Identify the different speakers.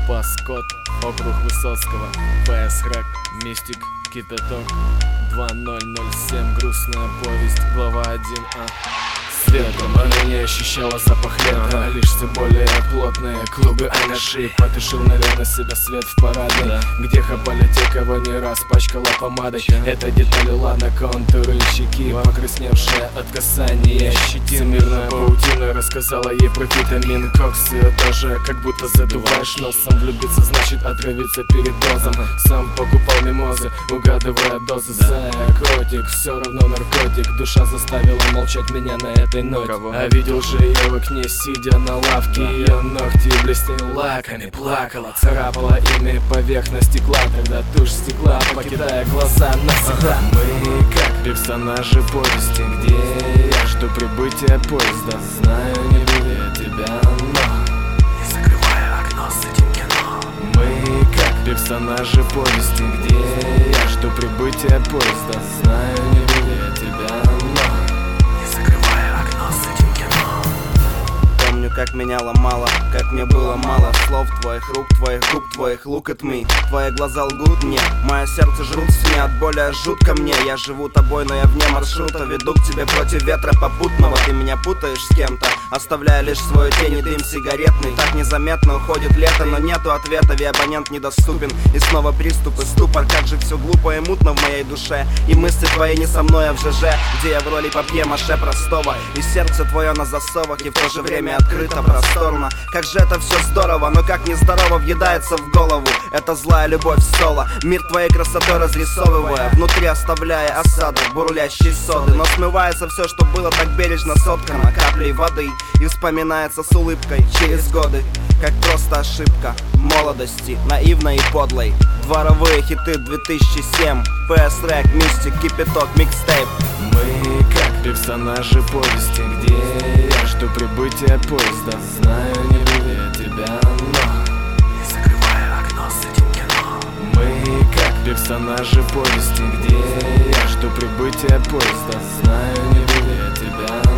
Speaker 1: Паскот, округ Высоцкого, ПС Рэк, Мистик, Кипяток, 2007, грустная повесть, глава 1А. Светом она не ощущала запах лета, лишь все более плотные клубы анаши. Потушил, наверное, себя свет в парадной, где хапали те, кого не раз пачкала помадой. Это детали, ладно, контуры щеки, покрасневшая от касания щетин. Мирная паутина рассказала ей про витамин кокс. Ее тоже как будто задуваешь носом. Влюбиться значит отравиться перед дозом. Сам покупал мимозы, угадывая дозы. Зая, котик, все равно наркотик. Душа заставила молчать меня на этой ноте. А видел же я в окне, сидя на лавке. Ее ногти блестели лаками, плакала, царапала ими поверхность стекла. Тогда тушь стекла, покидая глаза навсегда. Мы как персонажи повести, где я жду прибытия поезда. Знаю, не буду я тебя, но не закрывая окно с этим кино. Мы как персонажи повести, где я жду прибытия поезда. Знаю, не буду я тебя, но не закрывая окно с этим кино.
Speaker 2: Помню, как меня ломало, как мне было мало слов твоих, рук твоих, губ твоих, look at me. Твои глаза лгут мне, мое сердце жрут в сне, от боли аж жутко мне. Я живу тобой, но я вне маршрута, веду к тебе против ветра попутного. Ты меня путаешь с кем-то, оставляя лишь свою тень и дым сигаретный. Так незаметно уходит лето, но нету ответа, ведь абонент недоступен. И снова приступ и ступор, как же все глупо и мутно в моей душе. И мысли твои не со мной, а в ЖЖ, где я в роли папье-маше простого. И сердце твое на засовах, и в то же время открыто, просторно. Как же это все здорово, но как нездорово въедается в голову эта злая любовь соло. Мир твоей красотой разрисовывая, внутри оставляя осадок бурлящей соды. Но смывается все, что было так бережно соткано каплей воды, и вспоминается с улыбкой через годы, как просто ошибка молодости, наивной и подлой. Дворовые хиты 2007, ПС Рэк, Мистик, Кипяток, микстейп.
Speaker 1: Мы как персонажи повести, где я жду прибытия поезда. Знаю, не буду я тебя, но не закрывая окно с этим кино. Мы как персонажи повести, где я жду прибытия поезда. Знаю, не буду я тебя,